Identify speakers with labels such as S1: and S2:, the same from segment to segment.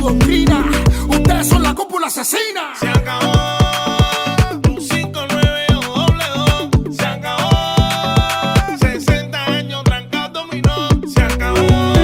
S1: doctrina. Ustedes son la cúpula asesina.
S2: Se acabó. Un 5-9-2-2. Se acabó. 60 años trancado dominó. Se acabó.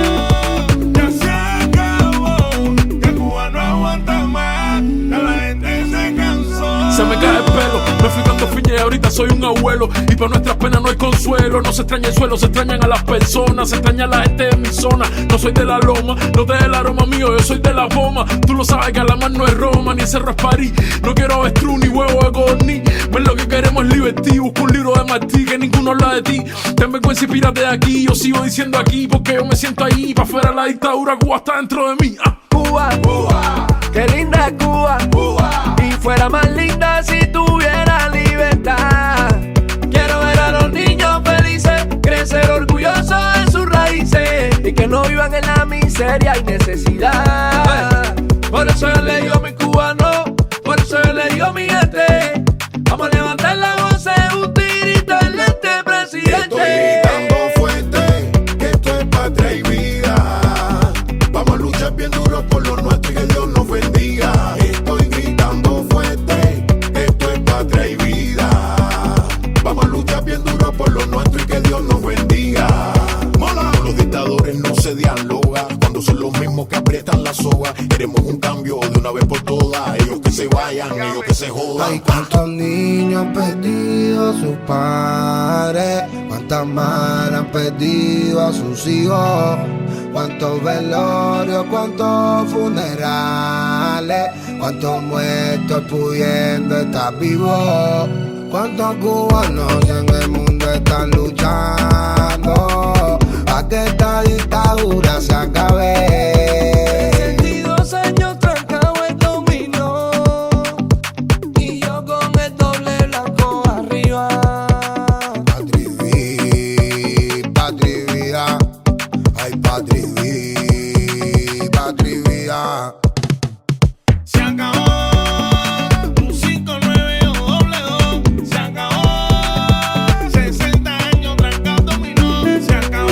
S2: Ya se acabó. Que Cuba no aguanta más. Ya la gente se cansó.
S3: Se me cae el pelo, me fui cuando fiñé, ahorita soy un abuelo. Y para nuestras penas no hay consuelo. No se extraña el suelo, se extrañan a las personas. Se extraña a la gente de mi zona. No soy de la loma, no te el aroma mío, yo soy de la goma. Tú lo sabes que Alamar no es Roma, ni Cerro es París. No quiero avestruz, ni huevo de codorniz. Ven, lo que queremos es libertad. Busco un libro de Martí, que ninguno habla de ti. Ten vergüenza y pírate de aquí. Yo sigo diciendo aquí, porque yo me siento ahí. Pa' fuera la dictadura, Cuba está dentro de mí.
S4: Cuba, Cuba, qué linda es Cuba, Cuba. Y fuera más linda si tuviera libertad. Quiero ver a los niños felices, crecer orgullosos de sus raíces y que no vivan en la miseria y necesidad. Por eso yo le digo a mi cubano, por eso yo le digo a mi gente, vamos a levantar la voz, un tirito en este presidente.
S5: Estoy gritando fuerte, que esto es patria y vida. Vamos a luchar bien duro por lo nuestro y que Dios nos bendiga. Estoy gritando fuerte, que esto es patria y vida. Vamos a luchar bien duro por lo nuestro y que Dios nos bendiga. Mola. Con los dictadores no se dialoga, cuando son los mismos que aprietan la soga. Queremos un cambio de una vez por todas. Ellos que se vayan, ellos que se jodan.
S6: Hay cuántos niños han perdido a sus padres, cuántas madres han perdido a sus hijos, cuántos velorios, cuántos funerales, cuántos muertos pudiendo estar vivos, cuántos cubanos en el mundo están luchando para que esta dictadura se acabe.
S4: 62 años trancado el dominó y yo con el doble blanco arriba.
S6: Patria y vida, ay patria y vida.
S2: Se acabó. Un 5-9-2-2. Se acabó. 60 años trancado dominó. Se acabó.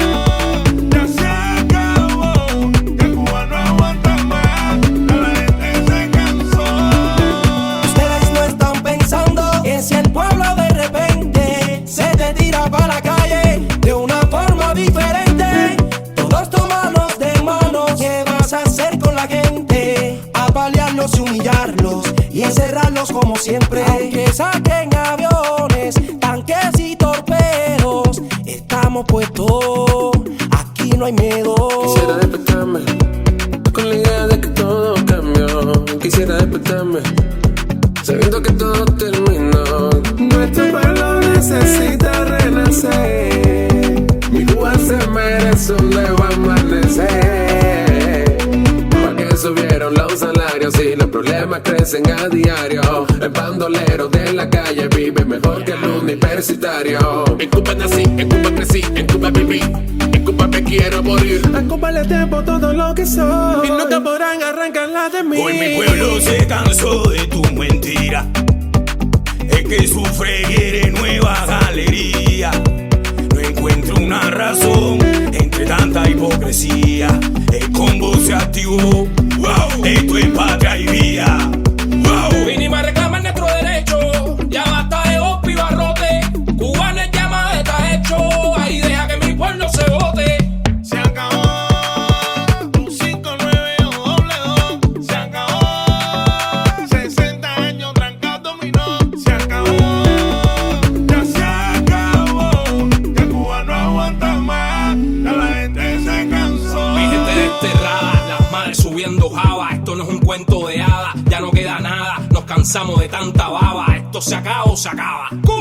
S2: Ya se acabó. Que Cuba no aguanta más. Ya la gente se cansó.
S4: Ustedes no están pensando que si el pueblo de repente se te tira para la calle de una forma diferente, todos tomanos de manos, ¿qué vas a hacer con la gente? Apalearlos y humillarlos y encerrarlos como siempre. Aunque saquen aviones, tanques y torpedos, estamos puestos, aquí no hay miedo.
S7: Quisiera despertarme con la idea de que todo cambió. Quisiera despertarme sabiendo que todo terminó. Nuestro pueblo necesita renacer. Mi Cuba se merece un nuevo amanecer. Porque subieron los salarios y los problemas crecen a diario. El bandolero de la calle vive mejor que el universitario. En Cuba nací, en Cuba crecí, en Cuba viví, en Cuba me quiero morir. A Cuba le debo todo lo que soy y nunca podrán arrancarla de mí.
S2: Hoy mi pueblo se cansó de tu mentira. Es que sufre, quiere nueva galería. No encuentro una razón entre tanta hipocresía. El combo se activó. Wow. Esto es patria y vida. Wow.
S8: Vinimos a reclamar nuestro derecho. Ya basta de golpe y barrote. Cubano en llama está hecho. Ahí deja que mi pueblo se vote.
S2: Se acabó. Un 5-9-2-2. Se acabó. 60 años trancado dominó. Se acabó. Ya se acabó. Que Cuba no aguanta más. Ya la gente se cansó.
S8: Mi gente desterrada, las madres subiendo java. Esto no es un cuento de hadas, ya no queda nada. Nos cansamos de tanta baba. Esto se acaba o se acaba.